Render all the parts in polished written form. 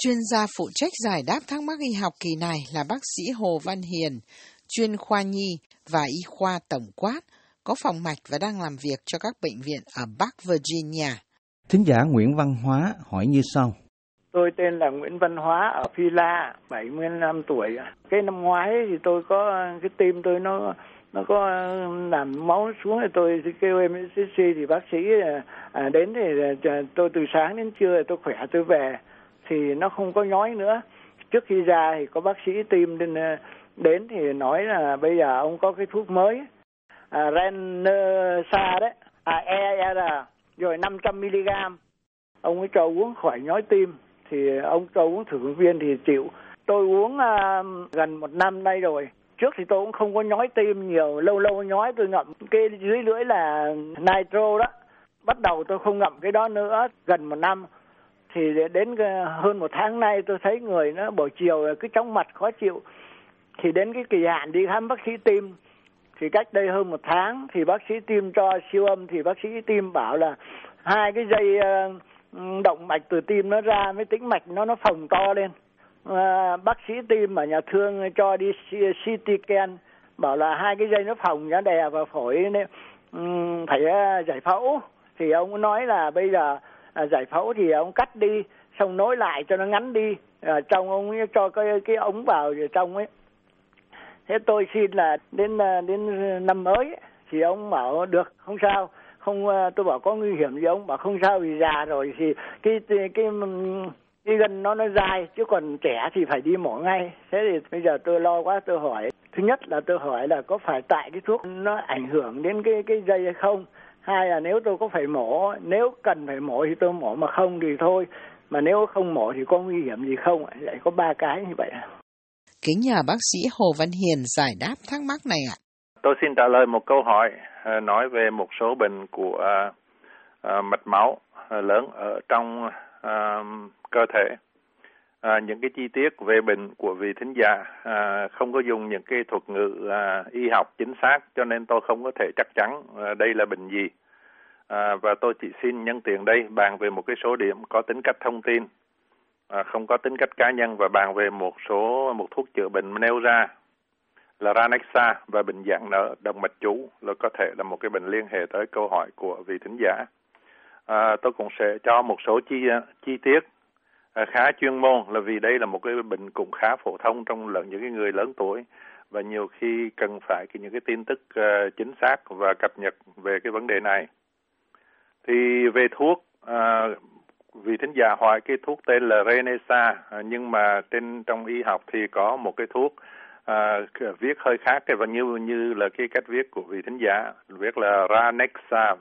Chuyên gia phụ trách giải đáp thắc mắc y học kỳ này là bác sĩ Hồ Văn Hiền, chuyên khoa nhi và y khoa tổng quát, có phòng mạch và đang làm việc cho các bệnh viện ở Bắc Virginia. Thính giả Nguyễn Văn Hóa hỏi như sau. Tôi tên là Nguyễn Văn Hóa ở Phi La, 75 tuổi. Cái năm ngoái thì tôi có cái tim tôi nó có làm máu xuống, thì tôi kêu MSC thì bác sĩ đến thì tôi từ sáng đến trưa tôi khỏe tôi về thì nó không có nhói nữa. Trước khi ra thì có bác sĩ tim đến thì nói là bây giờ ông có cái thuốc mới Rensa đấy, ER rồi 500mg. Ông ấy cho uống khỏi nhói tim, thì ông cho uống thử viên thì chịu. Tôi uống gần 1 năm nay rồi. Trước thì tôi cũng không có nhói tim nhiều, lâu nhói tôi ngậm cái dưới lưỡi là nitro đó. Bắt đầu tôi không ngậm cái đó nữa, gần 1 năm. Thì đến hơn 1 tháng nay tôi thấy người nó buổi chiều cứ chóng mặt khó chịu. Thì đến cái kỳ hạn đi khám bác sĩ tim, thì cách đây hơn 1 tháng thì bác sĩ tim cho siêu âm, thì bác sĩ tim bảo là 2 cái dây động mạch từ tim nó ra với tĩnh mạch nó phồng to lên. Bác sĩ tim ở nhà thương cho đi CT scan, bảo là 2 cái dây nó phồng nó đè vào phổi nên phải giải phẫu. Thì ông nói là bây giờ giải phẫu thì ông cắt đi xong nối lại cho nó ngắn đi, trong ông cho cái ống vào trong ấy. Thế tôi xin là đến năm mới thì ông bảo được không sao, không. Tôi bảo có nguy hiểm gì, ông bảo không sao vì già rồi thì cái gân nó dài, chứ còn trẻ thì phải đi mổ ngay. Thế thì bây giờ tôi lo quá, tôi hỏi. Thứ nhất là tôi hỏi là có phải tại cái thuốc nó ảnh hưởng đến cái dây hay không? Hai là nếu tôi có phải mổ, nếu cần phải mổ thì tôi mổ, mà không thì thôi. Mà nếu không mổ thì có nguy hiểm gì không? Lại có 3 cái như vậy. Kính nhờ bác sĩ Hồ Văn Hiền giải đáp thắc mắc này ạ. Tôi xin trả lời một câu hỏi nói về một số bệnh của mạch máu lớn ở trong cơ thể. Những cái chi tiết về bệnh của vị thính giả không có dùng những cái thuật ngữ y học chính xác, cho nên tôi không có thể chắc chắn đây là bệnh gì. Và tôi chỉ xin nhân tiện đây bàn về một cái số điểm có tính cách thông tin, không có tính cách cá nhân, và bàn về một thuốc chữa bệnh nêu ra là Ranexa và bệnh giãn nở động mạch chủ là có thể là một cái bệnh liên hệ tới câu hỏi của vị thính giả. Tôi cũng sẽ cho một số chi tiết khá chuyên môn, là vì đây là một cái bệnh cũng khá phổ thông trong những cái người lớn tuổi, và nhiều khi cần phải những cái tin tức chính xác và cập nhật về cái vấn đề này. Thì về thuốc, vị thính giả hỏi cái thuốc tên là Ranexa, nhưng mà trong y học thì có một cái thuốc viết hơi khác, và như là cái cách viết của vị thính giả viết là Ranexa,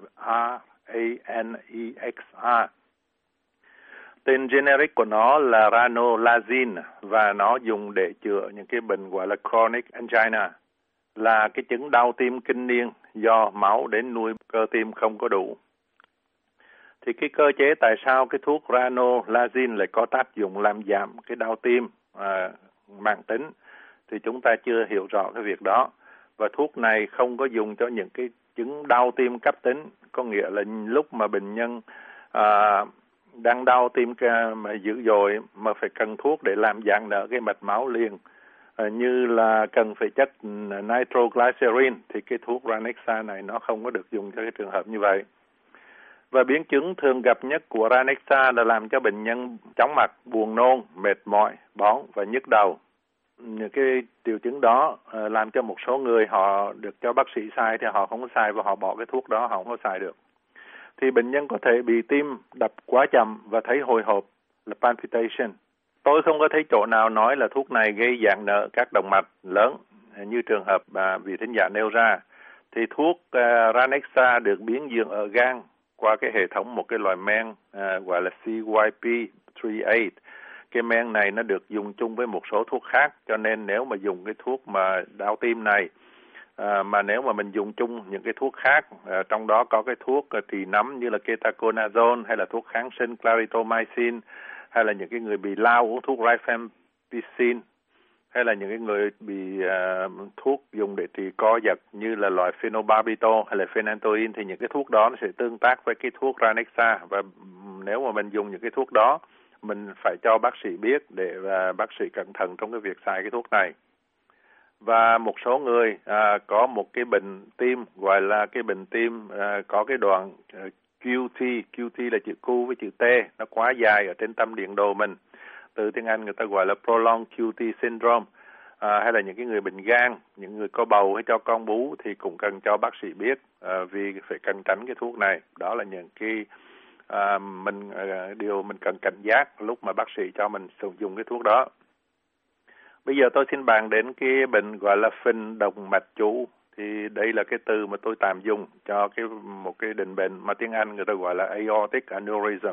Ranexa. Tên generic của nó là ranolazine, và nó dùng để chữa những cái bệnh gọi là chronic angina, là cái chứng đau tim kinh niên do máu đến nuôi cơ tim không có đủ. Thì cái cơ chế tại sao cái thuốc ranolazine lại có tác dụng làm giảm cái đau tim mãn tính thì chúng ta chưa hiểu rõ cái việc đó. Và thuốc này không có dùng cho những cái chứng đau tim cấp tính, có nghĩa là lúc mà bệnh nhân đang đau tim mà dữ dội mà phải cần thuốc để làm giãn nở cái mạch máu liền, như là cần phải chất nitroglycerin, thì cái thuốc Ranexa này nó không có được dùng cho cái trường hợp như vậy. Và biến chứng thường gặp nhất của Ranexa là làm cho bệnh nhân chóng mặt, buồn nôn, mệt mỏi, bón và nhức đầu. Những cái triệu chứng đó làm cho một số người họ được cho bác sĩ xài thì họ không có xài, và họ bỏ cái thuốc đó họ không có xài được. Thì bệnh nhân có thể bị tim đập quá chậm và thấy hồi hộp là palpitation. Tôi không có thấy chỗ nào nói là thuốc này gây giãn nở các động mạch lớn như trường hợp mà vị thính giả nêu ra. Thì thuốc Ranexa được biến dưỡng ở gan qua cái hệ thống một cái loại men gọi là CYP38. Cái men này nó được dùng chung với một số thuốc khác, cho nên nếu mà dùng cái thuốc mà đau tim này, mà nếu mà mình dùng chung những cái thuốc khác, trong đó có cái thuốc trì nấm như là ketoconazole, hay là thuốc kháng sinh clarithromycin, hay là những cái người bị lao uống thuốc rifampicin, hay là những cái người bị thuốc dùng để trị co giật như là loại phenobarbital hay là phenantoin, thì những cái thuốc đó nó sẽ tương tác với cái thuốc Ranexa. Và nếu mà mình dùng những cái thuốc đó mình phải cho bác sĩ biết để bác sĩ cẩn thận trong cái việc xài cái thuốc này. Và một số người có một cái bệnh tim gọi là cái bệnh tim có cái đoạn QT là chữ Q với chữ T, nó quá dài ở trên tâm điện đồ mình. Từ tiếng Anh người ta gọi là prolonged QT syndrome. Hay là những cái người bệnh gan, những người có bầu hay cho con bú thì cũng cần cho bác sĩ biết vì phải cần tránh cái thuốc này. Đó là những cái điều mình cần cảnh giác lúc mà bác sĩ cho mình sử dụng cái thuốc đó. Bây giờ tôi xin bàn đến cái bệnh gọi là phình động mạch chủ. Thì đây là cái từ mà tôi tạm dùng cho một cái định bệnh mà tiếng Anh người ta gọi là aortic aneurysm.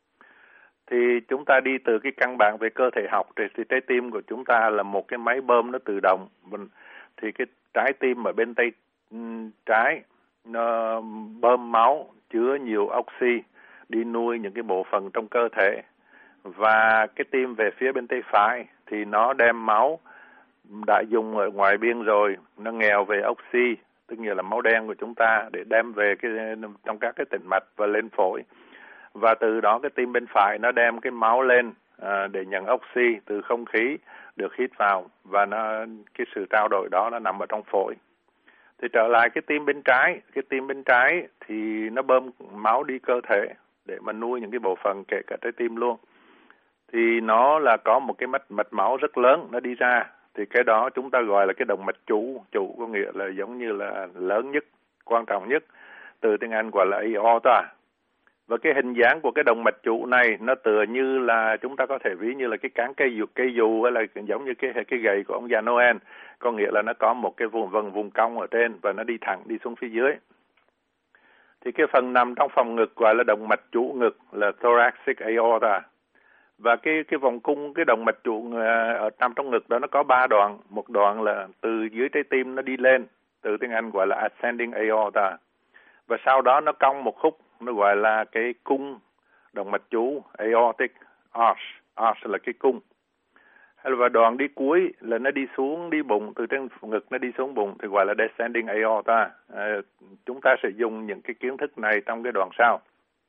Thì chúng ta đi từ cái căn bản về cơ thể học, thì trái tim của chúng ta là một cái máy bơm nó tự động. Thì cái trái tim ở bên tay trái nó bơm máu chứa nhiều oxy đi nuôi những cái bộ phận trong cơ thể. Và cái tim về phía bên tay phải thì nó đem máu đã dùng ở ngoài biên rồi, nó nghèo về oxy, tức nghĩa là máu đen của chúng ta, để đem về trong các cái tĩnh mạch và lên phổi. Và từ đó cái tim bên phải nó đem cái máu lên để nhận oxy từ không khí được hít vào, và cái sự trao đổi đó nó nằm ở trong phổi. Thì trở lại cái tim bên trái thì nó bơm máu đi cơ thể để mà nuôi những cái bộ phận kể cả trái tim luôn. Thì nó là có một cái mạch máu rất lớn nó đi ra, thì cái đó chúng ta gọi là cái động mạch chủ có nghĩa là giống như là lớn nhất, quan trọng nhất, từ tiếng Anh gọi là aorta. Và cái hình dáng của cái động mạch chủ này nó tựa như là chúng ta có thể ví như là cái cán cây dù hay là giống như cái gậy của ông già Noel, có nghĩa là nó có một cái vùng cong ở trên và nó đi thẳng đi xuống phía dưới. Thì cái phần nằm trong phòng ngực gọi là động mạch chủ ngực là thoracic aorta. Và cái vòng cung, cái động mạch trụ ở nằm trong ngực đó nó có 3 đoạn. Một đoạn là từ dưới trái tim nó đi lên, từ tiếng Anh gọi là ascending aorta. Và sau đó nó cong một khúc, nó gọi là cái cung động mạch chủ, aortic arch. Arch là cái cung. Và đoạn đi cuối là nó đi xuống, đi bụng, từ trên ngực nó đi xuống bụng thì gọi là descending aorta. Chúng ta sẽ dùng những cái kiến thức này trong cái đoạn sau.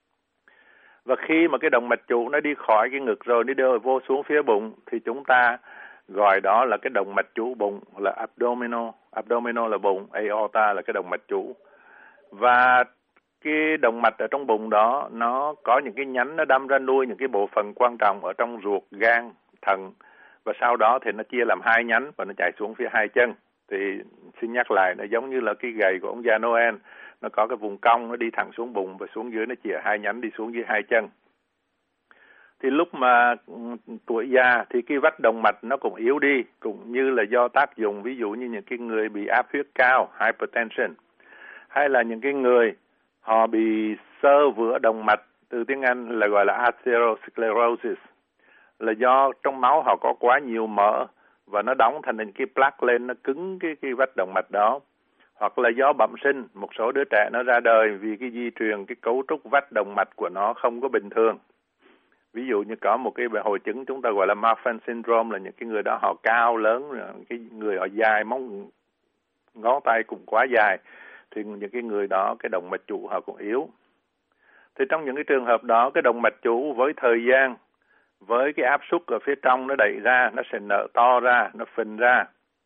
Và khi mà cái động mạch chủ nó đi khỏi cái ngực rồi, nó đưa vô xuống phía bụng, thì chúng ta gọi đó là cái động mạch chủ bụng, là abdominal. Abdominal là bụng, aorta là cái động mạch chủ. Và cái động mạch ở trong bụng đó, nó có những cái nhánh nó đâm ra nuôi những cái bộ phận quan trọng ở trong ruột, gan, thận. Và sau đó thì nó chia làm 2 nhánh và nó chạy xuống phía 2 chân. Thì xin nhắc lại, nó giống như là cái gậy của ông già Noel. Nó có cái vùng cong, nó đi thẳng xuống bụng và xuống dưới nó chia 2 nhánh đi xuống dưới 2 chân. Thì lúc mà tuổi già thì cái vách động mạch nó cũng yếu đi, cũng như là do tác dụng, ví dụ như những cái người bị áp huyết cao, hypertension, hay là những cái người họ bị xơ vữa động mạch, từ tiếng Anh là gọi là atherosclerosis, là do trong máu họ có quá nhiều mỡ và nó đóng thành những cái plaque lên, nó cứng cái vách động mạch đó. Hoặc là do bẩm sinh, một số đứa trẻ nó ra đời vì cái di truyền, cái cấu trúc vách động mạch của nó không có bình thường. Ví dụ như có một cái hội chứng chúng ta gọi là Marfan syndrome, là những cái người đó họ cao lớn, cái người họ dài, ngón tay cũng quá dài, thì những cái người đó cái động mạch chủ họ cũng yếu. Thì trong những cái trường hợp đó, cái động mạch chủ với thời gian, với cái áp suất ở phía trong nó đẩy ra, nó sẽ nở to ra, nó phình ra.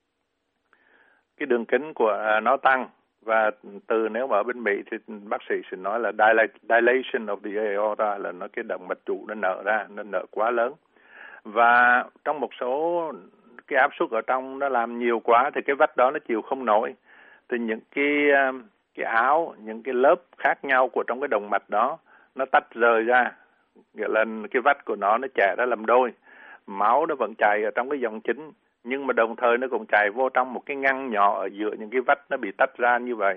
Cái đường kính của nó tăng, và nếu mà ở bên Mỹ thì bác sĩ sẽ nói là dilation of the aorta, là cái động mạch chủ nó nở ra, nó nở quá lớn. Và trong một số cái áp suất ở trong nó làm nhiều quá thì cái vách đó nó chịu không nổi. Thì những cái áo, những cái lớp khác nhau của trong cái động mạch đó nó tách rời ra, nghĩa là cái vách của nó chẻ ra làm đôi. Máu nó vẫn chảy ở trong cái dòng chính, nhưng mà đồng thời nó cũng chảy vô trong một cái ngăn nhỏ ở giữa những cái vách nó bị tách ra như vậy,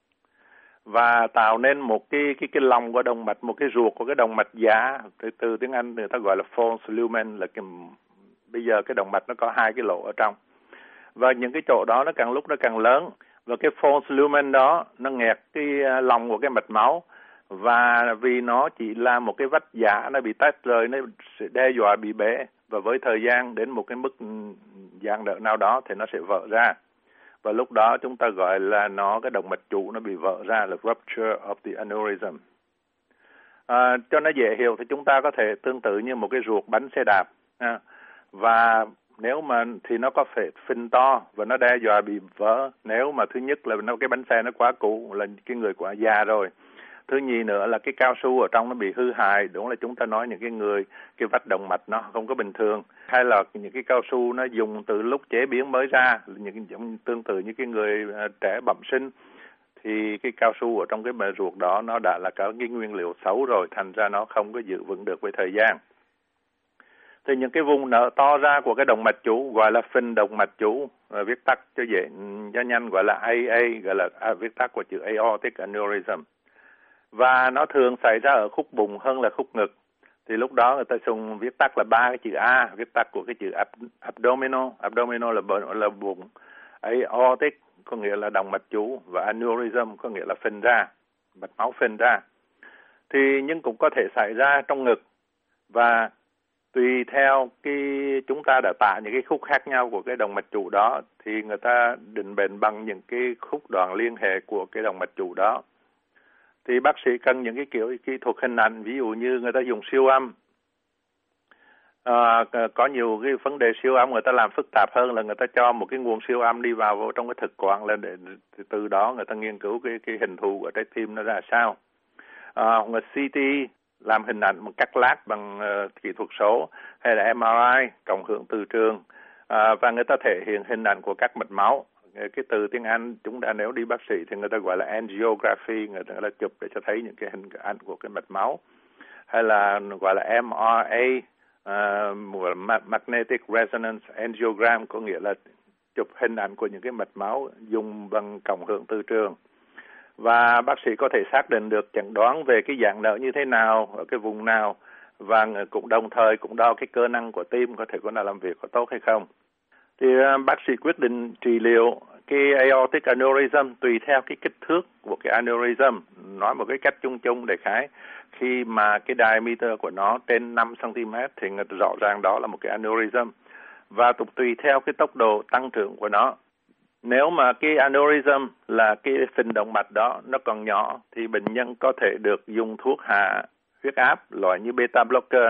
và tạo nên một cái lòng của động mạch, một cái ruột của cái động mạch giả. Từ tiếng Anh người ta gọi là false lumen, là bây giờ cái động mạch nó có 2 cái lỗ ở trong, và những cái chỗ đó nó càng lúc nó càng lớn, và cái false lumen đó nó nghẹt cái lòng của cái mạch máu, và vì nó chỉ là một cái vách giả, nó bị tách rời, nó sẽ đe dọa bị bể, và với thời gian đến một cái mức dạng đỡ nào đó thì nó sẽ vỡ ra. Và lúc đó chúng ta gọi là cái động mạch chủ nó bị vỡ ra, là rupture of the aneurysm. Cho nó dễ hiểu thì chúng ta có thể tương tự như một cái ruột bánh xe đạp. Và nếu mà thì nó có phình to và nó đe dọa bị vỡ. Nếu mà thứ nhất là cái bánh xe nó quá cũ, là cái người quá già rồi. Thứ nhì nữa là cái cao su ở trong nó bị hư hại, đúng là chúng ta nói những cái vách động mạch nó không có bình thường. Hay là những cái cao su nó dùng từ lúc chế biến mới ra, tương tự như cái người trẻ bẩm sinh, thì cái cao su ở trong cái bề ruột đó nó đã là cái nguyên liệu xấu rồi, thành ra nó không có giữ vững được với thời gian. Thì những cái vùng nở to ra của cái động mạch chủ gọi là phình động mạch chủ, viết tắt cho dễ cho nhanh gọi là AA, gọi là viết tắt của chữ aortic aneurysm. Và nó thường xảy ra ở khúc bụng hơn là khúc ngực. Thì lúc đó người ta dùng viết tắt là 3 cái chữ A, viết tắt của cái chữ abdominal. Abdominal là bụng. Aortic có nghĩa là động mạch chủ, và aneurysm có nghĩa là phình ra, mạch máu phình ra. Thì nhưng cũng có thể xảy ra trong ngực, và tùy theo chúng ta đã tả những cái khúc khác nhau của cái động mạch chủ đó, thì người ta định bệnh bằng những cái khúc đoạn liên hệ của cái động mạch chủ đó. Thì bác sĩ cần những cái kiểu kỹ thuật hình ảnh, ví dụ như người ta dùng siêu âm. Có nhiều cái vấn đề siêu âm người ta làm phức tạp hơn là người ta cho một cái nguồn siêu âm đi vào trong cái thực quản lên, để từ đó người ta nghiên cứu cái hình thù của trái tim nó ra sao. Người CT làm hình ảnh bằng cắt lát bằng kỹ thuật số, hay là MRI cộng hưởng từ trường, và người ta thể hiện hình ảnh của các mạch máu. Cái từ tiếng Anh chúng ta nếu đi bác sĩ thì người ta gọi là angiography, người ta chụp để cho thấy những cái hình ảnh của cái mạch máu, hay là gọi là MRA, magnetic resonance angiogram, có nghĩa là chụp hình ảnh của những cái mạch máu dùng bằng cộng hưởng từ trường. Và bác sĩ có thể xác định được chẩn đoán về cái dạng nở như thế nào, ở cái vùng nào, và cũng đồng thời cũng đo cái cơ năng của tim, có thể có nào làm việc có tốt hay không. Thì bác sĩ quyết định trị liệu cái aortic aneurysm tùy theo cái kích thước của cái aneurysm. Nói một cái cách chung chung để khái, khi mà cái diameter của nó trên 5 cm thì rõ ràng đó là một cái aneurysm. Và tùy theo cái tốc độ tăng trưởng của nó. Nếu mà cái aneurysm là cái phình động mạch đó nó còn nhỏ, thì bệnh nhân có thể được dùng thuốc hạ huyết áp loại như beta blocker.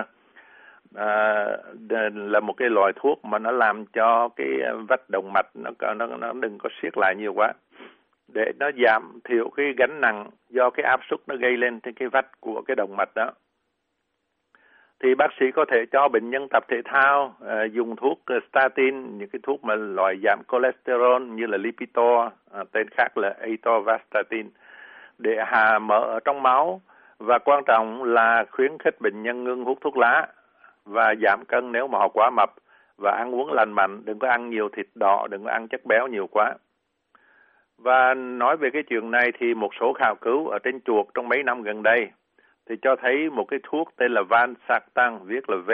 Là một cái loại thuốc mà nó làm cho cái vách động mạch nó đừng có siết lại nhiều quá, để nó giảm thiểu cái gánh nặng do cái áp suất nó gây lên trên cái vách của cái động mạch đó. Thì bác sĩ có thể cho bệnh nhân tập thể thao dùng thuốc statin, những cái thuốc mà loại giảm cholesterol như là Lipitor, tên khác là atorvastatin, để hạ mỡ ở trong máu, và quan trọng là khuyến khích bệnh nhân ngưng hút thuốc lá và giảm cân nếu mà họ quá mập, và ăn uống lành mạnh, đừng có ăn nhiều thịt đỏ, đừng có ăn chất béo nhiều quá. Và nói về cái chuyện này thì một số khảo cứu ở trên chuột trong mấy năm gần đây thì cho thấy một cái thuốc tên là Valsartan, viết là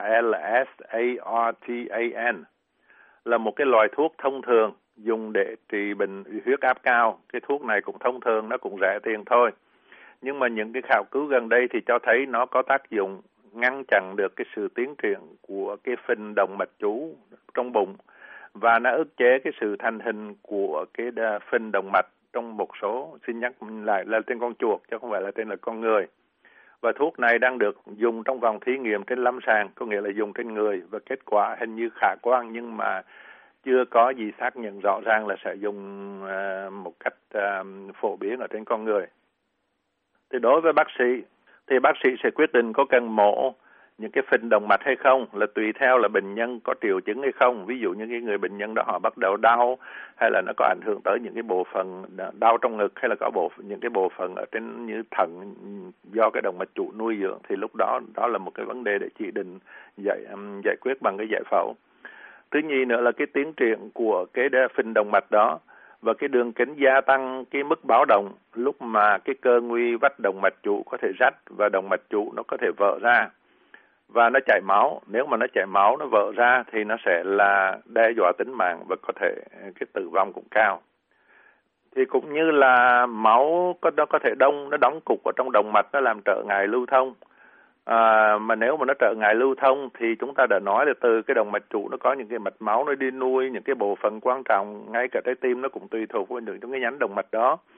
Valsartan, là một cái loại thuốc thông thường dùng để trị bệnh huyết áp cao. Cái thuốc này cũng thông thường, nó cũng rẻ tiền thôi. Nhưng mà những cái khảo cứu gần đây thì cho thấy nó có tác dụng ngăn chặn được cái sự tiến triển của cái phình động mạch chủ trong bụng, và nó ức chế cái sự thành hình của cái phình động mạch trong một số, xin nhắc lại là tên con chuột chứ không phải là tên là con người. Và thuốc này đang được dùng trong vòng thí nghiệm trên lâm sàng, có nghĩa là dùng trên người, và kết quả hình như khả quan, nhưng mà chưa có gì xác nhận rõ ràng là sẽ dùng một cách phổ biến ở trên con người. Thì đối với bác sĩ thì bác sĩ sẽ quyết định có cần mổ những cái phình động mạch hay không, là tùy theo là bệnh nhân có triệu chứng hay không. Ví dụ như cái người bệnh nhân đó họ bắt đầu đau, hay là nó có ảnh hưởng tới những cái bộ phận đau trong ngực, hay là có những cái bộ phận ở trên như thận do cái động mạch chủ nuôi dưỡng, thì lúc đó là một cái vấn đề để chỉ định giải quyết bằng cái giải phẫu. Thứ nhì nữa là cái tiến triển của cái phình động mạch đó, và cái đường kính gia tăng cái mức báo động lúc mà cái cơ nguy vách động mạch chủ có thể rách, và động mạch chủ nó có thể vỡ ra và nó chảy máu. Nếu mà nó chảy máu, nó vỡ ra thì nó sẽ là đe dọa tính mạng, và có thể cái tử vong cũng cao. Thì cũng như là máu nó có thể nó đóng cục ở trong động mạch, nó làm trở ngại lưu thông. Mà nếu mà nó trở ngại lưu thông thì chúng ta đã nói là từ cái động mạch chủ nó có những cái mạch máu nó đi nuôi những cái bộ phận quan trọng, ngay cả trái tim nó cũng tùy thuộc vào những cái nhánh động mạch đó.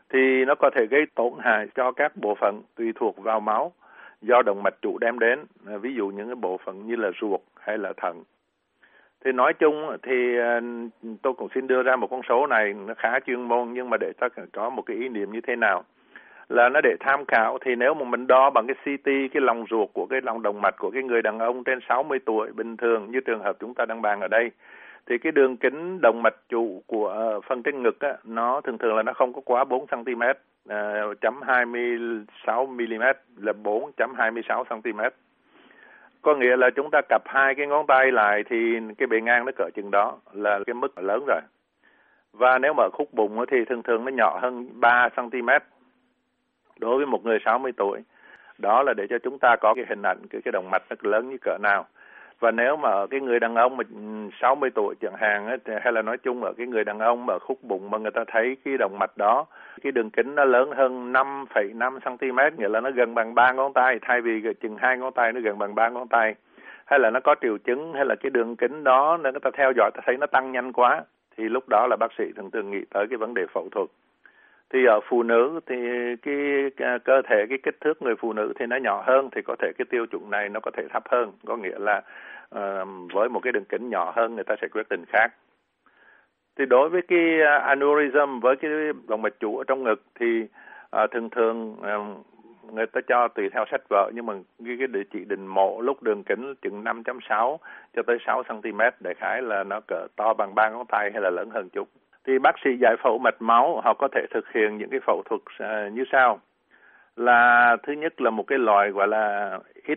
thì nó có thể gây tổn hại cho các bộ phận tùy thuộc vào máu do động mạch chủ đem đến, ví dụ những cái bộ phận như là ruột hay là thận. Thì nói chung thì tôi cũng xin đưa ra một con số này, nó khá chuyên môn, nhưng mà để ta có một cái ý niệm như thế nào, là nó để tham khảo. Thì nếu mà mình đo bằng cái CT, cái lòng ruột của cái lòng động mạch của cái người đàn ông trên 60 tuổi bình thường như trường hợp chúng ta đang bàn ở đây, thì cái đường kính động mạch trụ của phần trên ngực á, nó thường thường là nó không có quá 4 cm, chấm 26 mm là 4.26 cm. Có nghĩa là chúng ta cặp hai cái ngón tay lại thì cái bề ngang nó cỡ chừng đó, là cái mức lớn rồi. Và nếu mà khúc bụng thì thường thường nó nhỏ hơn 3 cm đối với một người 60 tuổi. Đó là để cho chúng ta có cái hình ảnh cái động mạch nó lớn như cỡ nào. Và nếu mà ở cái người đàn ông mà 60 tuổi chẳng hạn ấy, hay là nói chung ở cái người đàn ông mà khúc bụng mà người ta thấy cái động mạch đó, cái đường kính nó lớn hơn 5,5 cm, nghĩa là nó gần bằng 3 ngón tay, thay vì chừng 2 ngón tay nó gần bằng 3 ngón tay. Hay là nó có triệu chứng, hay là cái đường kính đó nếu người ta theo dõi ta thấy nó tăng nhanh quá, thì lúc đó là bác sĩ thường nghĩ tới cái vấn đề phẫu thuật. Thì ở phụ nữ thì cái cơ thể, cái kích thước người phụ nữ thì nó nhỏ hơn, thì có thể cái tiêu chuẩn này nó có thể thấp hơn, có nghĩa là với một cái đường kính nhỏ hơn người ta sẽ quyết định khác. Thì đối với cái aneurysm, với cái động mạch trụ ở trong ngực thì thường người ta cho tùy theo sách vở, nhưng mà cái chỉ định mổ lúc đường kính chừng 5.6 cho tới 6 cm, đại khái là nó cỡ to bằng 3 ngón tay hay là lớn hơn chút. Thì bác sĩ giải phẫu mạch máu họ có thể thực hiện những cái phẫu thuật như sau. Là thứ nhất là một cái loại gọi là ít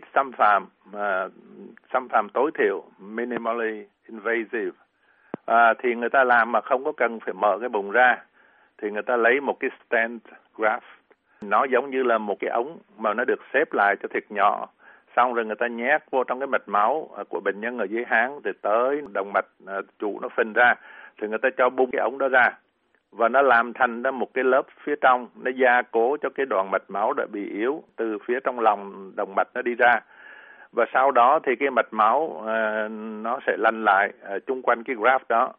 xâm phạm tối thiểu, minimally invasive. Thì người ta làm mà không có cần phải mở cái bụng ra, thì người ta lấy một cái stent graft, nó giống như là một cái ống mà nó được xếp lại cho thiệt nhỏ, xong rồi người ta nhét vô trong cái mạch máu của bệnh nhân ở dưới háng, thì tới động mạch trụ nó phình ra, thì người ta cho bung cái ống đó ra, và nó làm thành ra một cái lớp phía trong, nó gia cố cho cái đoạn mạch máu đã bị yếu từ phía trong lòng động mạch nó đi ra. Và sau đó thì cái mạch máu nó sẽ lăn lại chung quanh cái graft đó.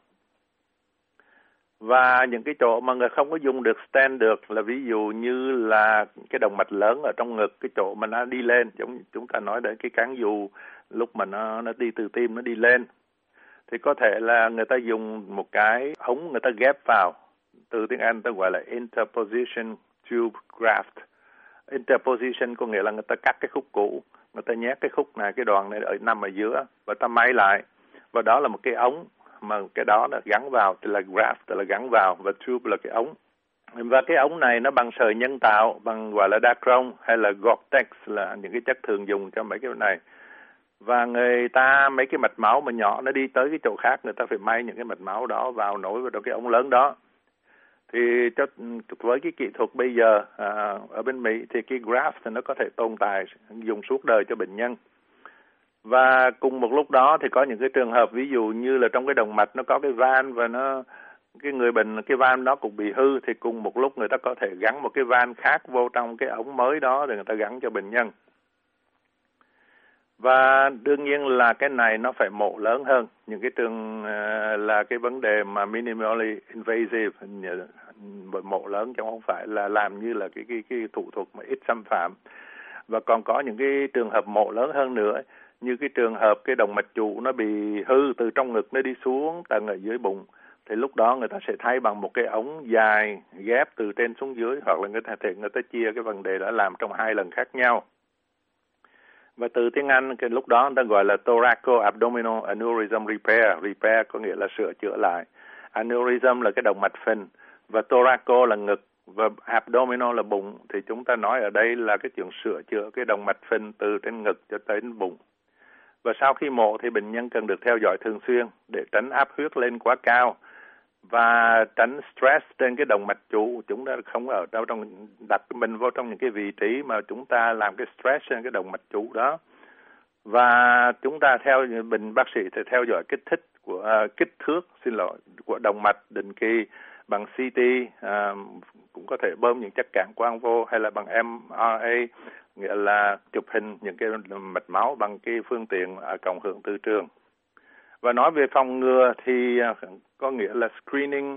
Và những cái chỗ mà người không có dùng được stent được là ví dụ như là cái động mạch lớn ở trong ngực, cái chỗ mà nó đi lên, giống chúng ta nói đến cái cán dù lúc mà nó đi từ tim nó đi lên, thì có thể là người ta dùng một cái ống người ta ghép vào, từ tiếng Anh ta gọi là interposition tube graft. Interposition có nghĩa là người ta cắt cái khúc cũ, người ta nhét cái khúc này, cái đoạn này nằm ở giữa, và ta may lại, và đó là một cái ống mà cái đó nó gắn vào, thì là graft là gắn vào, và tube là cái ống. Và cái ống này nó bằng sợi nhân tạo, bằng gọi là Dacron hay là Gore-Tex, là những cái chất thường dùng cho mấy cái này. Và người ta mấy cái mạch máu mà nhỏ nó đi tới cái chỗ khác, người ta phải may những cái mạch máu đó vào, nối vào cái ống lớn đó. Thì với cái kỹ thuật bây giờ ở bên Mỹ thì cái graft thì nó có thể tồn tại dùng suốt đời cho bệnh nhân. Và cùng một lúc đó thì có những cái trường hợp ví dụ như là trong cái động mạch nó có cái van, và cái người bệnh cái van đó cũng bị hư, thì cùng một lúc người ta có thể gắn một cái van khác vô trong cái ống mới đó để người ta gắn cho bệnh nhân. Và đương nhiên là cái này nó phải mổ lớn hơn những cái trường là cái vấn đề mà minimally invasive, mổ lớn chứ không phải là làm như là cái thủ thuật mà ít xâm phạm. Và còn có những cái trường hợp mổ lớn hơn nữa, như cái trường hợp cái động mạch trụ nó bị hư từ trong ngực nó đi xuống tầng ở dưới bụng, thì lúc đó người ta sẽ thay bằng một cái ống dài ghép từ trên xuống dưới, hoặc là người ta chia cái vấn đề đó làm trong 2 lần khác nhau. Và từ tiếng Anh cái lúc đó người ta gọi là thoracoabdominal aneurysm repair. Repair có nghĩa là sửa chữa lại. Aneurysm là cái động mạch phình, và thoraco là ngực, và abdominal là bụng. Thì chúng ta nói ở đây là cái chuyện sửa chữa cái động mạch phình từ trên ngực cho tới bụng. Và sau khi mổ thì bệnh nhân cần được theo dõi thường xuyên để tránh áp huyết lên quá cao và tránh stress trên cái động mạch trụ. Chúng ta không ở đâu trong đặt mình vô trong những cái vị trí mà chúng ta làm cái stress trên cái động mạch trụ đó. Và chúng ta bác sĩ thì theo dõi kích thước của động mạch định kỳ bằng CT, cũng có thể bơm những chất cản quang vô, hay là bằng MRA, nghĩa là chụp hình những cái mạch máu bằng cái phương tiện cộng hưởng từ trường. Và nói về phòng ngừa thì có nghĩa là screening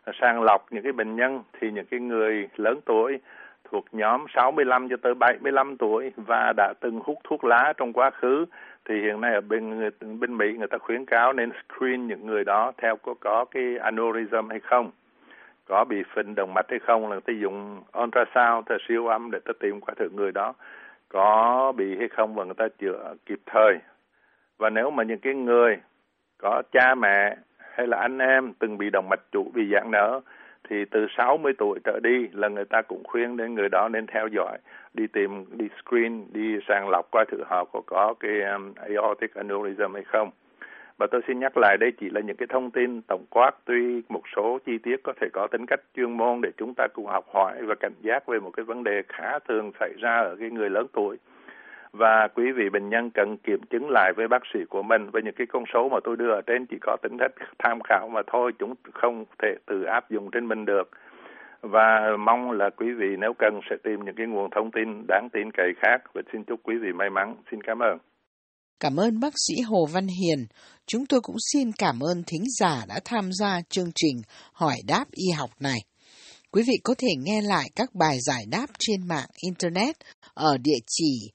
sàng lọc những cái bệnh nhân, thì những cái người lớn tuổi thuộc nhóm 65 cho tới 75 tuổi và đã từng hút thuốc lá trong quá khứ, thì hiện nay ở bên Mỹ người ta khuyến cáo nên screen những người đó theo có cái aneurysm hay không, có bị phình động mạch hay không, là người ta dùng ultrasound, ta siêu âm để ta tìm qua thử người đó có bị hay không và người ta chữa kịp thời. Và nếu mà những cái người có cha mẹ hay là anh em từng bị động mạch chủ bị giãn nở thì từ 60 tuổi trở đi là người ta cũng khuyên đến người đó nên theo dõi, đi screen, đi sàng lọc coi thử họ có cái aortic aneurysm hay không. Và tôi xin nhắc lại đây chỉ là những cái thông tin tổng quát, tuy một số chi tiết có thể có tính cách chuyên môn để chúng ta cùng học hỏi và cảnh giác về một cái vấn đề khá thường xảy ra ở cái người lớn tuổi. Và quý vị bệnh nhân cần kiểm chứng lại với bác sĩ của mình, với những cái con số mà tôi đưa ở trên chỉ có tính chất tham khảo mà thôi, chúng không thể tự áp dụng trên mình được. Và mong là quý vị nếu cần sẽ tìm những cái nguồn thông tin đáng tin cậy khác. Và xin chúc quý vị may mắn. Xin cảm ơn. Cảm ơn bác sĩ Hồ Văn Hiền. Chúng tôi cũng xin cảm ơn thính giả đã tham gia chương trình Hỏi đáp y học này. Quý vị có thể nghe lại các bài giải đáp trên mạng Internet ở địa chỉ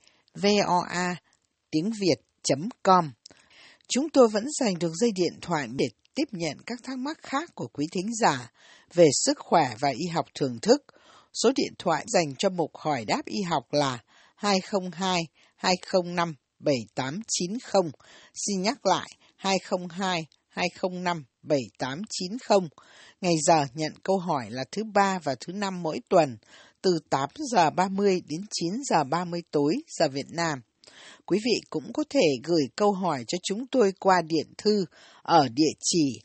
voa.tiếng.việt.com. Chúng tôi vẫn dành được dây điện thoại để tiếp nhận các thắc mắc khác của quý thính giả về sức khỏe và y học thưởng thức. Số điện thoại dành cho mục Hỏi đáp y học là 202 205 7890. Xin nhắc lại 202 205 7890. Ngày giờ nhận câu hỏi là thứ Ba và thứ Năm mỗi tuần, từ 8 giờ 30 đến 9 giờ 30 tối giờ Việt Nam. Quý vị cũng có thể gửi câu hỏi cho chúng tôi qua điện thư ở địa chỉ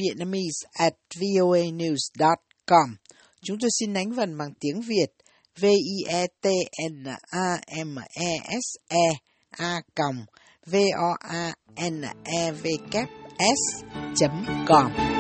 vietnamese@voanews.com. Chúng tôi xin đánh vần bằng tiếng Việt vietnamese@voanevks.com.